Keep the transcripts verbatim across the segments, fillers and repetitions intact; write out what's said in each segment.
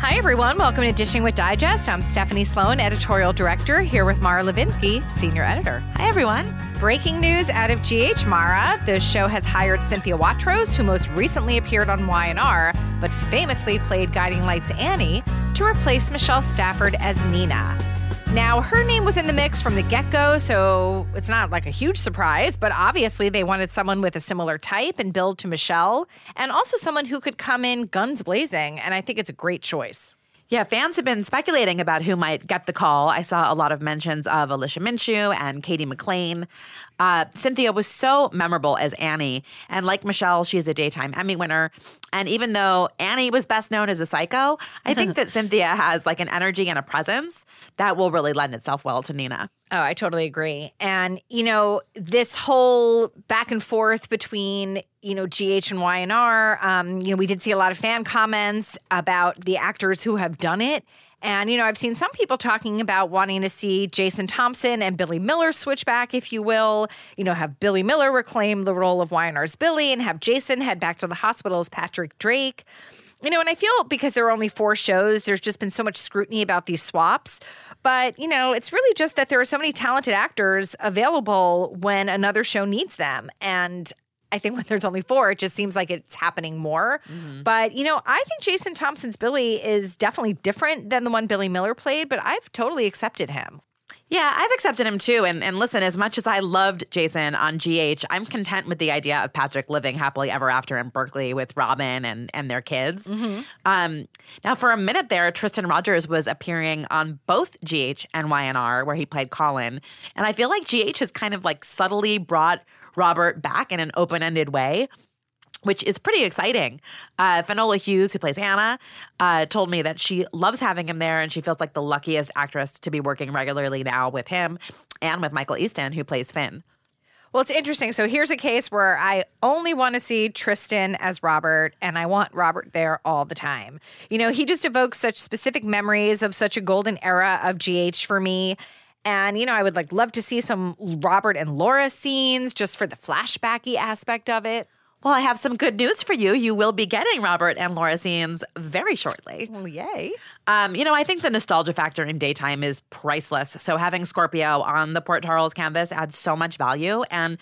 Hi, everyone. Welcome to Dishing with Digest. I'm Stephanie Sloan, editorial director, here with Mara Levinsky, senior editor. Hi, everyone. Breaking news out of G H, Mara. The show has hired Cynthia Watros, who most recently appeared on Y and R, but famously played Guiding Light's Annie, to replace Michelle Stafford as Nina. Now, her name was in the mix from the get-go, so it's not like a huge surprise, but obviously they wanted someone with a similar type and build to Michelle, and also someone who could come in guns blazing, and I think it's a great choice. Yeah, fans have been speculating about who might get the call. I saw a lot of mentions of Alicia Minshew and Katie McLean. Uh, Cynthia was so memorable as Annie. And like Michelle, she's a Daytime Emmy winner. And even though Annie was best known as a psycho, I think that Cynthia has like an energy and a presence that will really lend itself well to Nina. Oh, I totally agree. And, you know, this whole back and forth between, you know, G H and Y and R, um, you know, we did see a lot of fan comments about the actors who have done it. And, you know, I've seen some people talking about wanting to see Jason Thompson and Billy Miller switch back, if you will, you know, have Billy Miller reclaim the role of Y and R's Billy and have Jason head back to the hospital as Patrick Drake. You know, and I feel because there are only four shows, there's just been so much scrutiny about these swaps. But, you know, it's really just that there are so many talented actors available when another show needs them. And I think when there's only four, it just seems like it's happening more. Mm-hmm. But, you know, I think Jason Thompson's Billy is definitely different than the one Billy Miller played, but I've totally accepted him. Yeah, I've accepted him too. And and listen, as much as I loved Jason on G H, I'm content with the idea of Patrick living happily ever after in Berkeley with Robin and, and their kids. Mm-hmm. Um, now, for a minute there, Tristan Rogers was appearing on both G H and Y and R, where he played Colin. And I feel like G H has kind of like subtly brought Robert back in an open-ended way, which is pretty exciting. Uh, Finola Hughes, who plays Hannah, uh, told me that she loves having him there and she feels like the luckiest actress to be working regularly now with him and with Michael Easton, who plays Finn. Well, it's interesting. So here's a case where I only want to see Tristan as Robert, and I want Robert there all the time. You know, he just evokes such specific memories of such a golden era of G H for me. And, you know, I would like love to see some Robert and Laura scenes just for the flashbacky aspect of it. Well, I have some good news for you. You will be getting Robert and Laura scenes very shortly. Well, yay. Um, you know, I think the nostalgia factor in Daytime is priceless. So having Scorpio on the Port Charles canvas adds so much value. And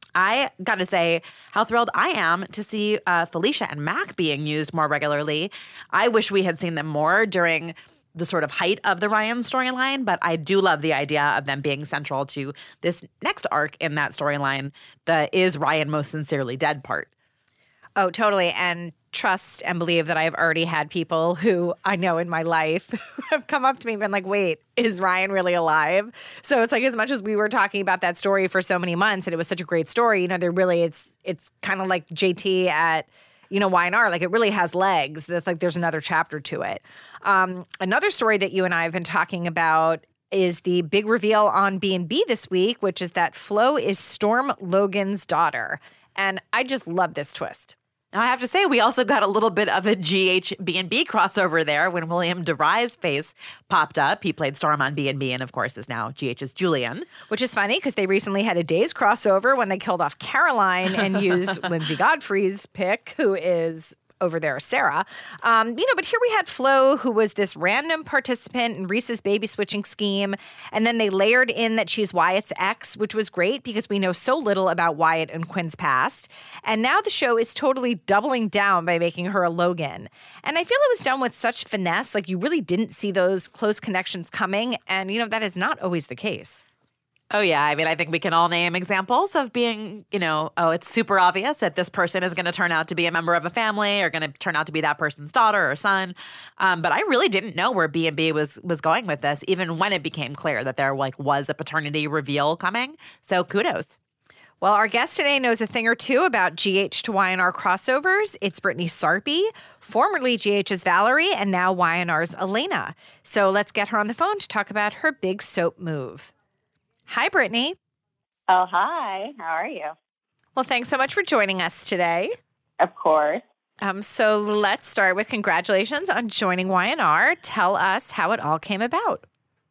I got to say how thrilled I am to see uh, Felicia and Mac being used more regularly. I wish we had seen them more during the sort of height of the Ryan storyline, but I do love the idea of them being central to this next arc in that storyline, the is Ryan most sincerely dead part. Oh, totally. And trust and believe that I've already had people who I know in my life have come up to me and been like, wait, is Ryan really alive? So it's like, as much as we were talking about that story for so many months and it was such a great story, you know, they're really, it's, it's kind of like J T at, you know, Y and R, like it really has legs. That's like, there's another chapter to it. Um, another story that you and I have been talking about is the big reveal on B and B this week, which is that Flo is Storm Logan's daughter. And I just love this twist. Now, I have to say, we also got a little bit of a G H B and B crossover there when William DeVry's face popped up. He played Storm on B and B and, of course, is now G H's Julian. Which is funny because they recently had a Days crossover when they killed off Caroline and used Lindsay Godfrey's pick, who is over there, Sarah. Um, you know, but here we had Flo, who was this random participant in Reese's baby switching scheme. And then they layered in that she's Wyatt's ex, which was great because we know so little about Wyatt and Quinn's past. And now the show is totally doubling down by making her a Logan. And I feel it was done with such finesse, like you really didn't see those close connections coming. And, you know, that is not always the case. Oh, yeah. I mean, I think we can all name examples of being, you know, oh, it's super obvious that this person is going to turn out to be a member of a family or going to turn out to be that person's daughter or son. Um, but I really didn't know where B and B was was going with this, even when it became clear that there like was a paternity reveal coming. So kudos. Well, our guest today knows a thing or two about G H to Y and R crossovers. It's Brittany Sarpy, formerly G H's Valerie, and now Y and R's Elena. So let's get her on the phone to talk about her big soap move. Hi, Brittany. Oh, hi. How are you? Well, thanks so much for joining us today. Of course. Um, so let's start with congratulations on joining Y and R. Tell us how it all came about.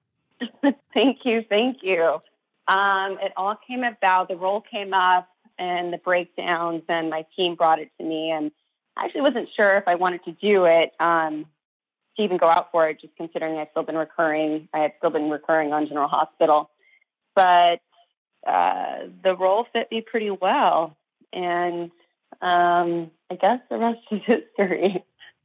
Thank you. Thank you. Um, it all came about, the role came up and the breakdowns, and my team brought it to me. And I actually wasn't sure if I wanted to do it. Um, to even go out for it, just considering I've still been recurring. I had still been recurring on General Hospital. But uh, the role fit me pretty well. And um, I guess the rest is history.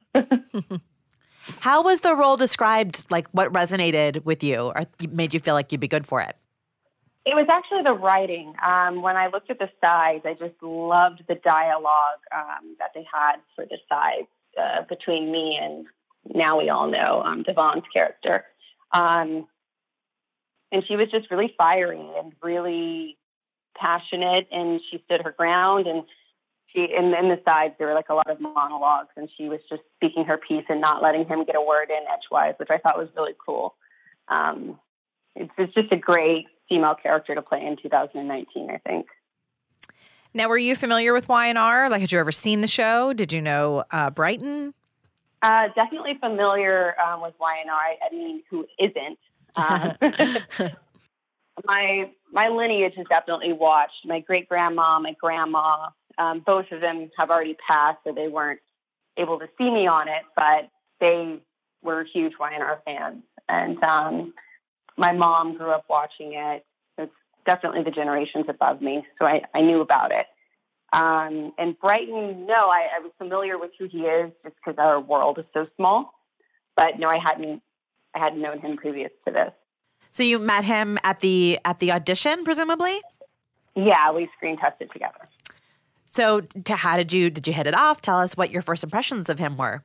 How was the role described? Like, what resonated with you or made you feel like you'd be good for it? It was actually the writing. Um, when I looked at the sides, I just loved the dialogue um, that they had for the sides uh, between me and, now we all know, um, Devon's character. Um, and she was just really fiery and really passionate, and she stood her ground. And she, in, in the sides, there were like a lot of monologues, and she was just speaking her piece and not letting him get a word in edgewise, which I thought was really cool. Um, it's, it's just a great female character to play in two thousand nineteen, I think. Now, were you familiar with Y N R? Like, had you ever seen the show? Did you know uh, Brighton? Uh, definitely familiar um, with Y N R. I, I mean, who isn't? Um, my my lineage has definitely watched. My great grandma, my grandma, um, both of them have already passed, so they weren't able to see me on it, but they were huge Y N R fans, and um, my mom grew up watching it. It's definitely the generations above me, so I, I knew about it. Um, and Brighton, no, I, I was familiar with who he is just because our world is so small. But no, I hadn't I hadn't known him previous to this. So you met him at the at the audition, presumably? Yeah, we screen tested together. So to, how did you did you hit it off? Tell us what your first impressions of him were.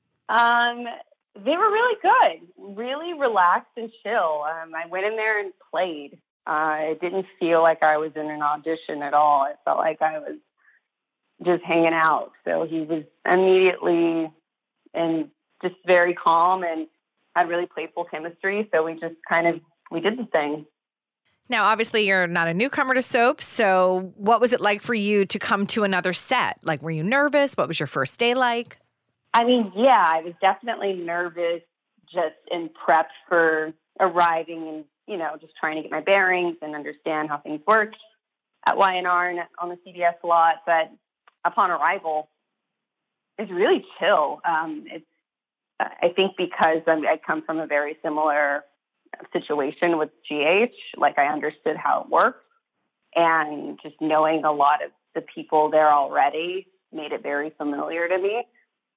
Um, they were really good, really relaxed and chill. Um, I went in there and played. Uh, it didn't feel like I was in an audition at all. It felt like I was just hanging out. So he was immediately and just very calm and had really playful chemistry. So we just kind of, we did the thing. Now, obviously, you're not a newcomer to soap. So what was it like for you to come to another set? Like, were you nervous? What was your first day like? I mean, yeah, I was definitely nervous just in prep for arriving and, you know, just trying to get my bearings and understand how things work at Y N R and on the C B S lot. But upon arrival, it's really chill. Um, it's, I think because I'm, I come from a very similar situation with G H, like I understood how it works, and just knowing a lot of the people there already made it very familiar to me.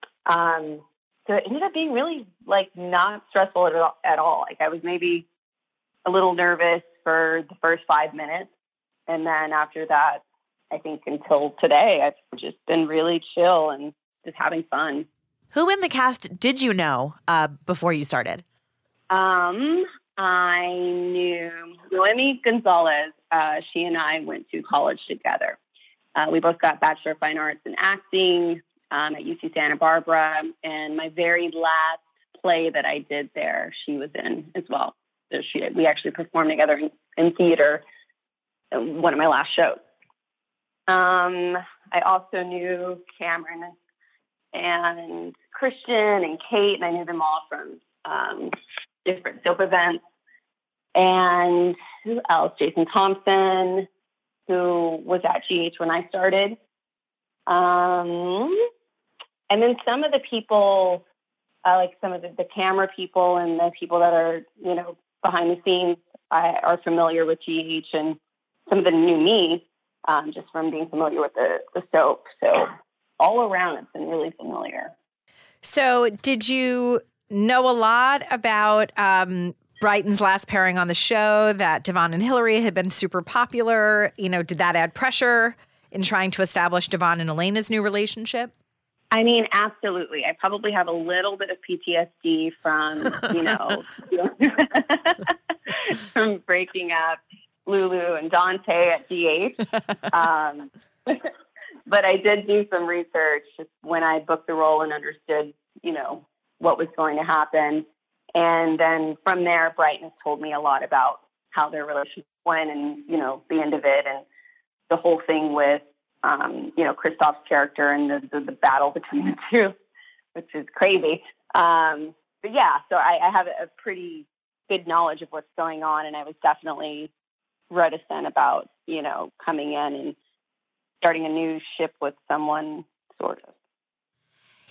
Um, so it ended up being really like not stressful at all, at all. Like I was maybe a little nervous for the first five minutes. And then after that, I think until today, I've just been really chill and just having fun. Who in the cast did you know uh, before you started? Um, I knew Noemi Gonzalez. Uh, she and I went to college together. Uh, we both got Bachelor of Fine Arts in acting um, at U C Santa Barbara. And my very last play that I did there, she was in as well. So she, we actually performed together in, in theater, in one of my last shows. Um, I also knew Cameron and Christian and Kate, and I knew them all from um, different soap events. And who else? Jason Thompson, who was at G H when I started. Um, and then some of the people, uh, like some of the, the camera people and the people that are, you know, behind the scenes, I, are familiar with G H, and some of them knew me um, just from being familiar with the, the soap. So all around, it's been really familiar. So did you know a lot about um, Brighton's last pairing on the show, that Devon and Hillary had been super popular? You know, did that add pressure in trying to establish Devon and Elena's new relationship? I mean, absolutely. I probably have a little bit of P T S D from, you know, from breaking up Lulu and Dante at G H. Um, but I did do some research when I booked the role and understood, you know, what was going to happen. And then from there, Brighton has told me a lot about how their relationship went and, you know, the end of it and the whole thing with, um, you know, Kristoff's character and the, the, the battle between the two, which is crazy. Um, but yeah, so I, I have a pretty good knowledge of what's going on. And I was definitely reticent about, you know, coming in and starting a new ship with someone, sort of.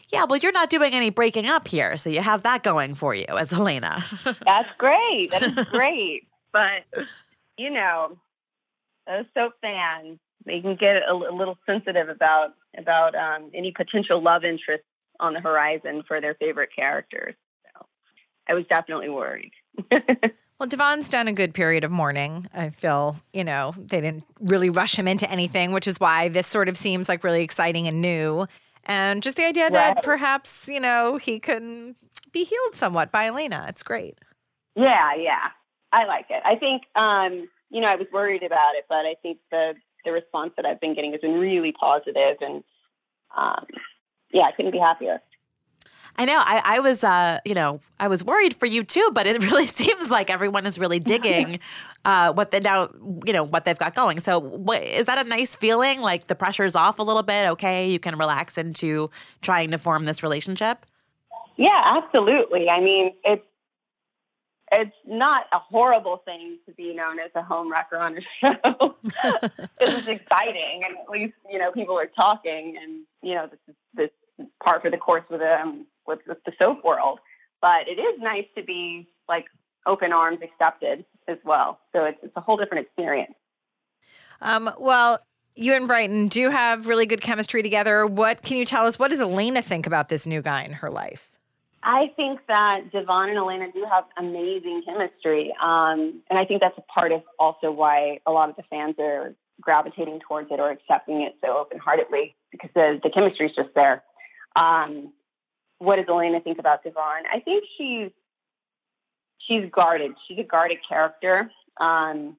Yeah, well, you're not doing any breaking up here, so you have that going for you as Elena. That's great. That is great. But, you know, those soap fans, they can get a, a little sensitive about about um, any potential love interest on the horizon for their favorite characters. So I was definitely worried. Well, Devon's done a good period of mourning. I feel, you know, they didn't really rush him into anything, which is why this sort of seems like really exciting and new. And just the idea that Right. perhaps, you know, he can be healed somewhat by Elena. It's great. Yeah, yeah. I like it. I think, um, you know, I was worried about it, but I think the, the response that I've been getting has been really positive, and um, yeah, I couldn't be happier. I know. I, I was, uh, you know, I was worried for you too, but it really seems like everyone is really digging uh, what they now, you know, what they've got going. So, what, is that a nice feeling? Like the pressure's off a little bit. Okay, you can relax into trying to form this relationship. Yeah, absolutely. I mean, it's it's not a horrible thing to be known as a home wrecker on a show. This is exciting, and at least you know people are talking, and you know this is this is par for the course with um with, with the soap world. But it is nice to be like open arms accepted as well. So it's it's a whole different experience. Um, well, you and Brighton do have really good chemistry together. What can you tell us? What does Elena think about this new guy in her life? I think that Devon and Elena do have amazing chemistry. Um, and I think that's a part of also why a lot of the fans are gravitating towards it or accepting it so open-heartedly, because the, the chemistry is just there. Um, what does Elena think about Devon? I think she's she's guarded. She's a guarded character. Um,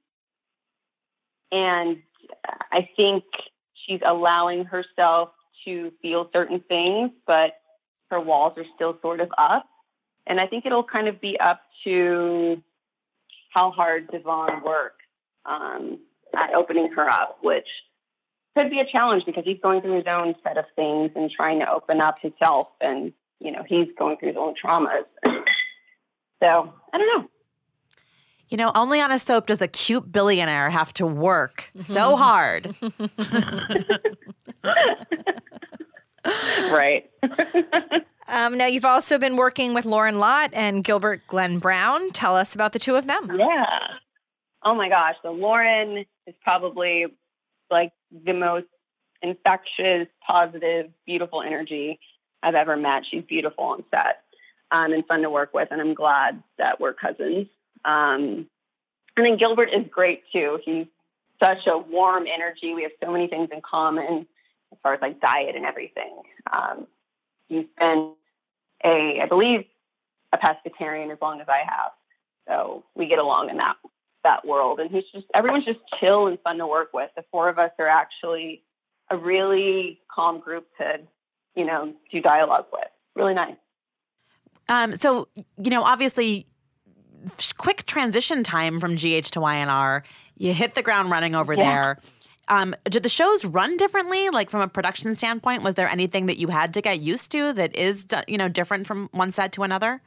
and I think she's allowing herself to feel certain things, but her walls are still sort of up. And I think it'll kind of be up to how hard Devon works um, at opening her up, which could be a challenge because he's going through his own set of things and trying to open up himself. And, you know, he's going through his own traumas. So, I don't know. You know, only on a soap does a cute billionaire have to work so hard. Right. Um, now, you've also been working with Lauren Lott and Gilbert Glenn Brown. Tell us about the two of them. Yeah. Oh, my gosh. So Lauren is probably like the most infectious, positive, beautiful energy I've ever met. She's beautiful on set um, and fun to work with, and I'm glad that we're cousins. Um, and then Gilbert is great, too. He's such a warm energy. We have so many things in common as far as like diet and everything. Um, he's been a, I believe, a pescatarian as long as I have. So we get along in that that world. And he's just, everyone's just chill and fun to work with. The four of us are actually a really calm group to, you know, do dialogue with. Really nice. Um, so, you know, obviously, quick transition time from G H to Y N R. You hit the ground running over Yeah. there. Um, did the shows run differently? Like from a production standpoint, was there anything that you had to get used to that is, you know, different from one set to another?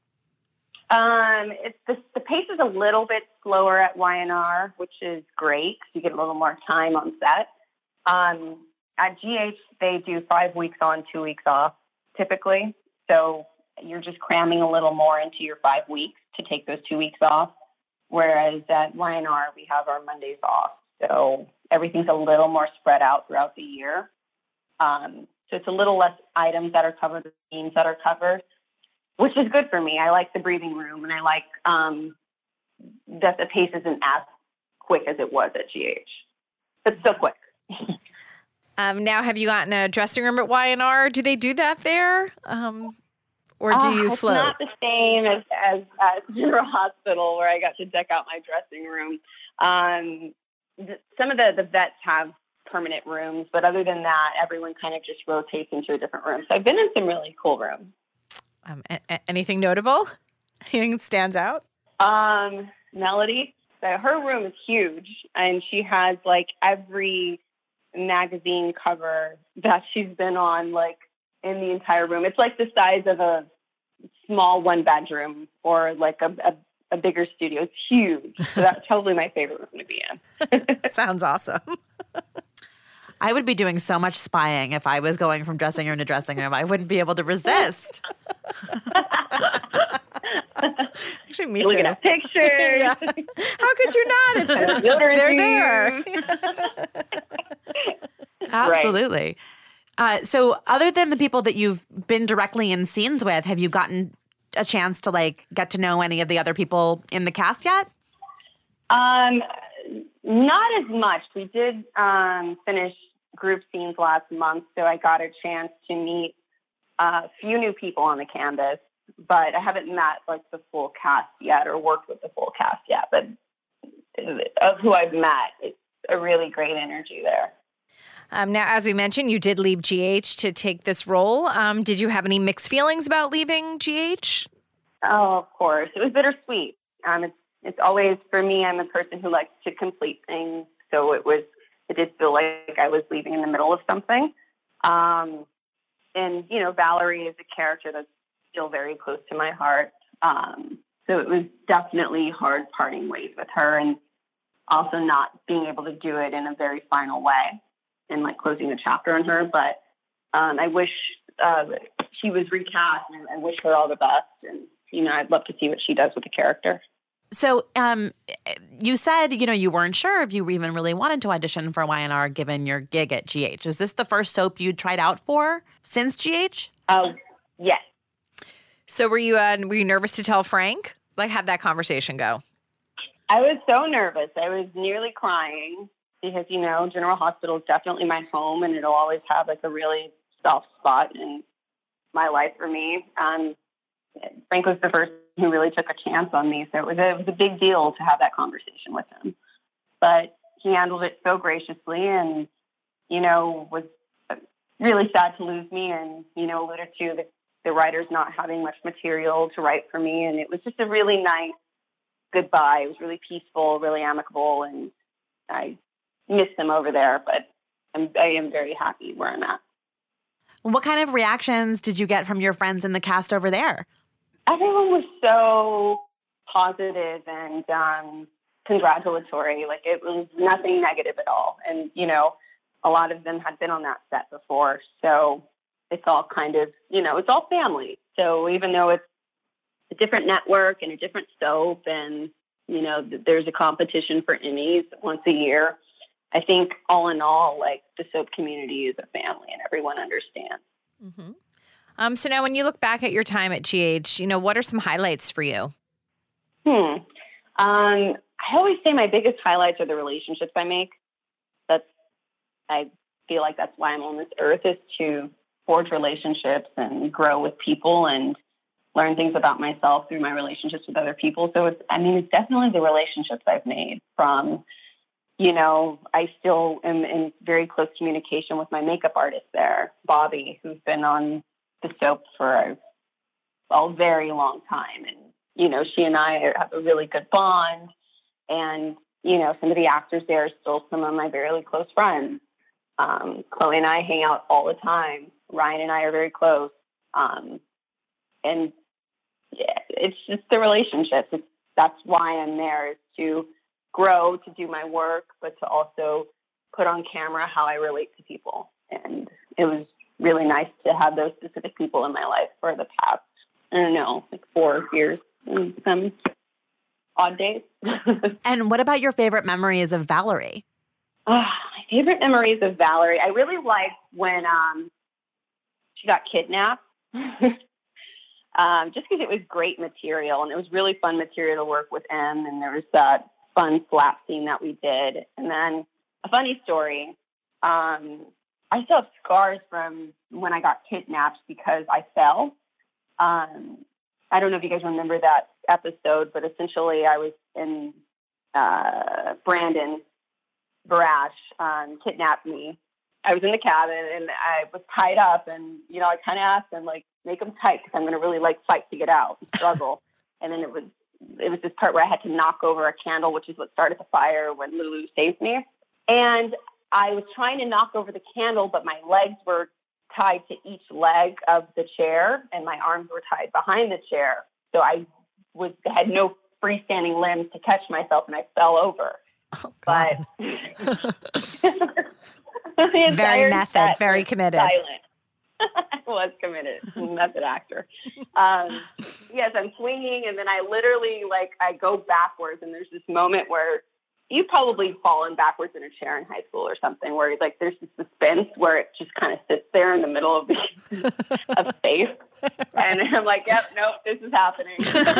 Um, it's the, the pace is a little bit slower at Y N R, which is great because you get a little more time on set. Um, at G H, they do five weeks on, two weeks off, typically. So you're just cramming a little more into your five weeks to take those two weeks off. Whereas at Y N R, we have our Mondays off. So everything's a little more spread out throughout the year. Um, so it's a little less items that are covered, scenes that are covered, which is good for me. I like the breathing room, and I like um, that the pace isn't as quick as it was at G H, but still quick. Um, now, have you gotten a dressing room at Y N R? Do they do that there? Um, or do Uh, you it's float? not the same as, as at General Hospital where I got to deck out my dressing room. Um, th- some of the, the vets have permanent rooms, but other than that, everyone kind of just rotates into a different room. So I've been in some really cool rooms. Um, a- a- anything notable? Anything that stands out? Um, Melody, so her room is huge, and she has like every magazine cover that she's been on, like in the entire room. It's like the size of a small one bedroom or like a, a, a bigger studio. It's huge. So that's totally my favorite room to be in. Sounds awesome. I would be doing so much spying if I was going from dressing room to dressing room. I wouldn't be able to resist. Actually, me Looking too. at pictures. Yeah. How could you not? It's, they're there. Absolutely. Right. Uh, so other than the people that you've been directly in scenes with, have you gotten a chance to like get to know any of the other people in the cast yet? Um, not as much. We did um, finish group scenes last month, so I got a chance to meet a few new people on the canvas, but I haven't met like the full cast yet or worked with the full cast yet. But of who I've met, it's a really great energy there. Um, now, as we mentioned, you did leave G H to take this role. Um, did you have any mixed feelings about leaving G H? Oh, of course. It was bittersweet. Um, it's it's always, for me, I'm a person who likes to complete things. So it was, it did feel like I was leaving in the middle of something. Um, and, you know, Valerie is a character that's still very close to my heart. Um, so it was definitely hard parting ways with her and also not being able to do it in a very final way and like closing a chapter on her. But um, I wish uh, she was recast and I wish her all the best. And, you know, I'd love to see what she does with the character. So um, you said, you know, you weren't sure if you even really wanted to audition for Y N R given your gig at G H. Was this the first soap you'd tried out for since G H? Oh, uh, yes. So were you uh, were you nervous to tell Frank? Like, how'd that conversation go? I was so nervous. I was nearly crying because, you know, General Hospital is definitely my home and it'll always have like a really soft spot in my life for me. Um, Frank was the first who really took a chance on me. So it was, a, it was a big deal to have that conversation with him. But he handled it so graciously and, you know, was really sad to lose me and, you know, alluded to the, the writers not having much material to write for me. And it was just a really nice goodbye. It was really peaceful, really amicable. And I miss them over there, but I'm, I am very happy where I'm at. What kind of reactions did you get from your friends in the cast over there? Everyone was so positive and um, congratulatory. Like, it was nothing negative at all. And, you know, a lot of them had been on that set before. So it's all kind of, you know, it's all family. So even though it's a different network and a different soap and, you know, there's a competition for Emmys once a year, I think all in all, like, the soap community is a family and everyone understands. Mm-hmm. Um, so now when you look back at your time at G H, you know, what are some highlights for you? Hmm. Um, I always say my biggest highlights are the relationships I make. That's, I feel like that's why I'm on this earth, is to forge relationships and grow with people and learn things about myself through my relationships with other people. So it's, I mean, it's definitely the relationships I've made from, you know, I still am in very close communication with my makeup artist there, Bobby, who's been on the soap for a, a very long time. And, you know, she and I have a really good bond. And, you know, some of the actors there are still some of my very close friends. Um, Chloe and I hang out all the time. Ryan and I are very close. Um, and yeah, it's just the relationships. It's, that's why I'm there, is to grow, to do my work, but to also put on camera how I relate to people. And it was really nice to have those specific people in my life for the past, I don't know, like four years and some odd days. And what about your favorite memories of Valerie? Oh, my favorite memories of Valerie, I really liked when um, she got kidnapped. um, just because it was great material and it was really fun material to work with M, and there was that fun slap scene that we did. And then a funny story, um, I still have scars from when I got kidnapped because I fell. Um, I don't know if you guys remember that episode, but essentially I was in uh, Brandon Barash um, kidnapped me. I was in the cabin and I was tied up, and, you know, I kind of asked him, like, make them tight because I'm going to really like fight to get out and struggle. And then it was, it was this part where I had to knock over a candle, which is what started the fire when Lulu saved me. And I was trying to knock over the candle, but my legs were tied to each leg of the chair and my arms were tied behind the chair. So I was, had no freestanding limbs to catch myself, and I fell over. Oh, but Very method, very committed. Silent. I was committed, method actor. Um, yes, I'm swinging, and then I literally, like, I go backwards, and there's this moment where you've probably fallen backwards in a chair in high school or something, where, like, there's this suspense where it just kind of sits there in the middle of the of space, and I'm like, yep, nope, this is happening.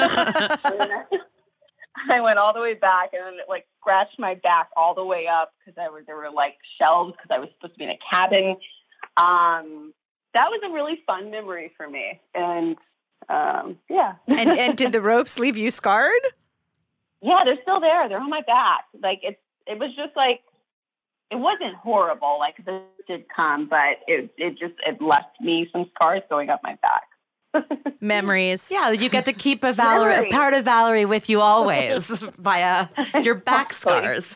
I went all the way back and then, like, scratched my back all the way up because I was there were like shelves because I was supposed to be in a cabin. Um, that was a really fun memory for me, and um, yeah. and and did the ropes leave you scarred? Yeah, they're still there. They're on my back. Like it's it was just like it wasn't horrible. Like this did come, but it it just it left me some scars going up my back. Memories. Yeah, you get to keep a, Valerie, a part of Valerie with you always via your back scars.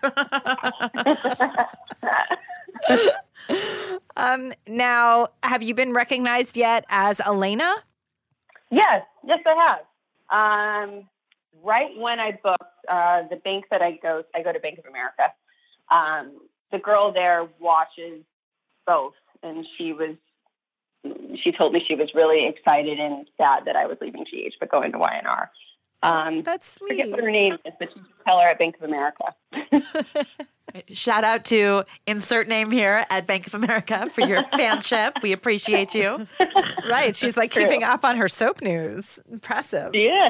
um, now, have you been recognized yet as Elena? Yes, yes, I have. Um, right when I booked uh, the bank that I go, I go to Bank of America. Um, the girl there watches both, and she was. She told me she was really excited and sad that I was leaving G H but going to Y N R. Um, That's sweet. I forget what her name is, but she can tell her at Bank of America. Shout out to insert name here at Bank of America for your fanship. We appreciate you. Right. She's like keeping up on her soap news. Impressive. Yeah.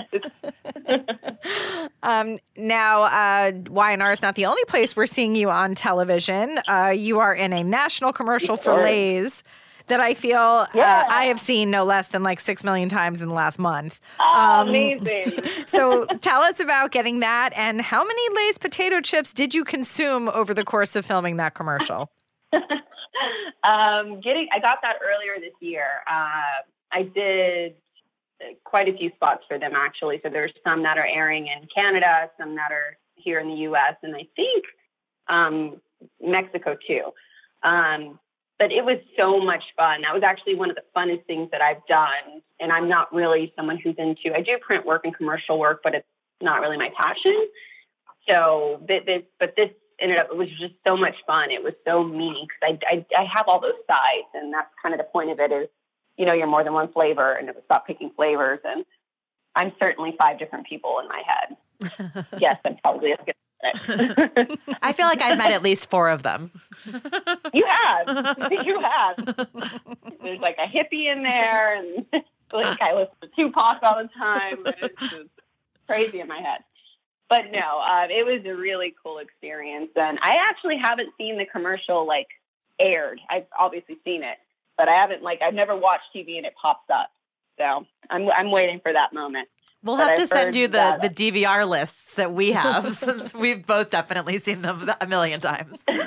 um, now, uh, Y N R is not the only place we're seeing you on television. Uh, you are in a national commercial for Lay's that I feel yeah. uh, I have seen no less than like six million times in the last month. Oh, um, amazing. So tell us about getting that, and how many Lay's potato chips did you consume over the course of filming that commercial? um, getting, I got that earlier this year. Uh, I did quite a few spots for them, actually. So there's some that are airing in Canada, some that are here in the U S, and I think um, Mexico too. Um, But it was so much fun. That was actually one of the funnest things that I've done. And I'm not really someone who's into, I do print work and commercial work, but it's not really my passion. So, this, this, but this ended up, it was just so much fun. It was so me because I, I, I have all those sides. And that's kind of the point of it is, you know, you're more than one flavor, and it was about picking flavors. And I'm certainly five different people in my head. Yes, I'm probably as good. I feel like I've met at least four of them. You have. You have. There's like a hippie in there, and like I listen to Tupac all the time. It's just crazy in my head. But no, uh, it was a really cool experience. And I actually haven't seen the commercial like aired. I've obviously seen it, but I haven't like I've never watched T V and it pops up. So I'm I'm waiting for that moment. We'll have to send you the, the D V R lists that we have since we've both definitely seen them a million times. um,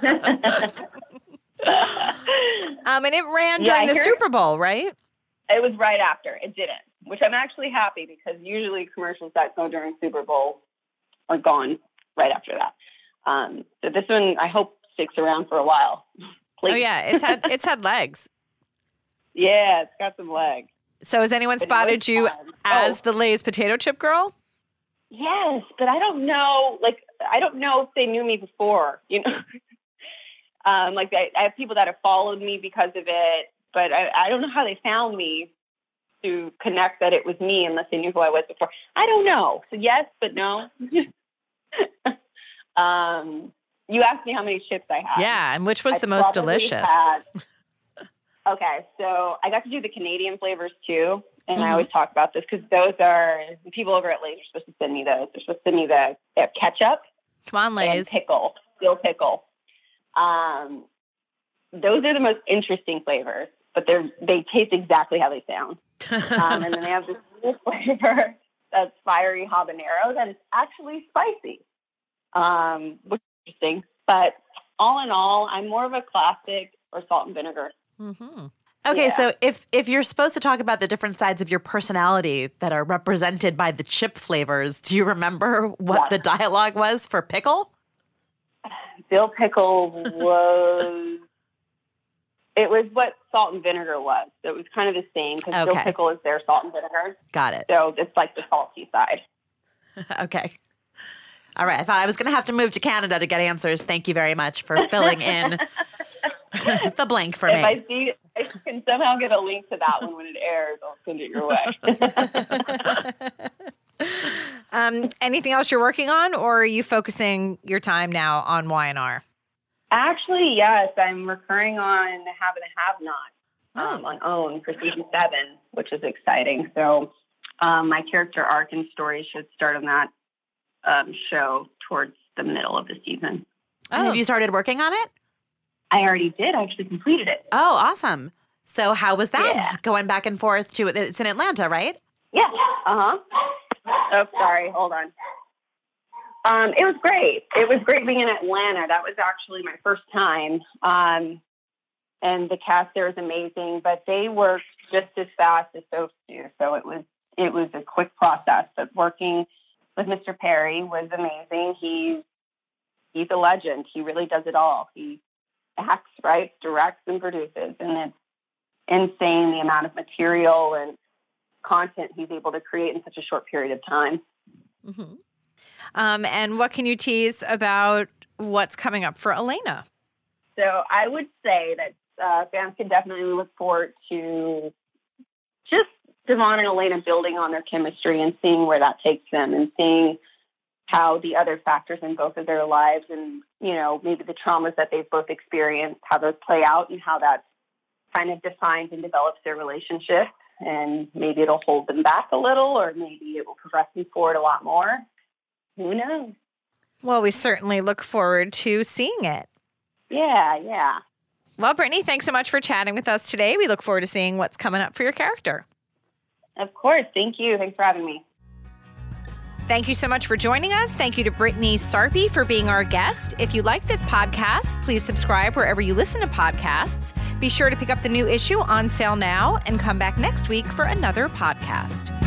and it ran Yeah, during the Super Bowl, right? It was right after. It didn't, which I'm actually happy because usually commercials that go during Super Bowl are gone right after that. Um, so this one, I hope, sticks around for a while. Please. Oh, yeah. It's had it's had legs. Yeah, it's got some legs. So has anyone But spotted you fun. as Oh. the Lay's potato chip girl? Yes, but I don't know. Like, I don't know if they knew me before. You know, um, like I, I have people that have followed me because of it, but I, I don't know how they found me to connect that it was me unless they knew who I was before. I don't know. So yes, but no. um, you asked me how many chips I had. Yeah, and which was I the most probably delicious? had- okay, so I got to do the Canadian flavors too. And Mhm. I always talk about this because those are the people over at Lay's are supposed to send me those. They're supposed to send me the they have ketchup Come on, and Lay's. pickle, dill pickle. Um, those are the most interesting flavors, but they're they taste exactly how they sound. Um, and then they have this new flavor that's fiery habanero that is actually spicy, um, which is interesting. But all in all, I'm more of a classic or salt and vinegar. Mm-hmm. Okay, Yeah. so if if you're supposed to talk about the different sides of your personality that are represented by the chip flavors, do you remember what Yeah. the dialogue was for pickle? Dill pickle was it was what salt and vinegar was. So it was kind of the same because dill Okay. pickle is their salt and vinegar. Got it. So it's like the salty side. Okay. All right. I thought I was going to have to move to Canada to get answers. Thank you very much for filling in The blank for if me. I see, if I can somehow get a link to that one when it airs, I'll send it your way. um, anything else you're working on, or are you focusing your time now on Y and R? Actually, yes. I'm recurring on Have and Have Not um, Oh. on OWN for season seven, which is exciting. So um, my character arc and story should start on that um, show towards the middle of the season. And have you started working on it? I already did. I actually completed it. Oh, awesome. So how was that? Yeah. Going back and forth to, it's in Atlanta, right? Yeah. Uh-huh. Oh, sorry. Hold on. Um, it was great. It was great being in Atlanta. That was actually my first time. Um, and the cast there is amazing, but they worked just as fast as soaps do. So it was, it was a quick process, but working with Mister Perry was amazing. He's, he's a legend. He really does it all. He acts, writes, directs, and produces. And it's insane the amount of material and content he's able to create in such a short period of time. Mm-hmm. Um, and what can you tease about what's coming up for Elena? So I would say that uh, fans can definitely look forward to just Devon and Elena building on their chemistry and seeing where that takes them and seeing how the other factors in both of their lives and, you know, maybe the traumas that they've both experienced, how those play out and how that kind of defines and develops their relationship. And maybe it'll hold them back a little, or maybe it will progress them forward a lot more. Who knows? Well, we certainly look forward to seeing it. Yeah, yeah. Well, Brittany, thanks so much for chatting with us today. We look forward to seeing what's coming up for your character. Of course. Thank you. Thanks for having me. Thank you so much for joining us. Thank you to Brittany Sarpy for being our guest. If you like this podcast, please subscribe wherever you listen to podcasts. Be sure to pick up the new issue on sale now and come back next week for another podcast.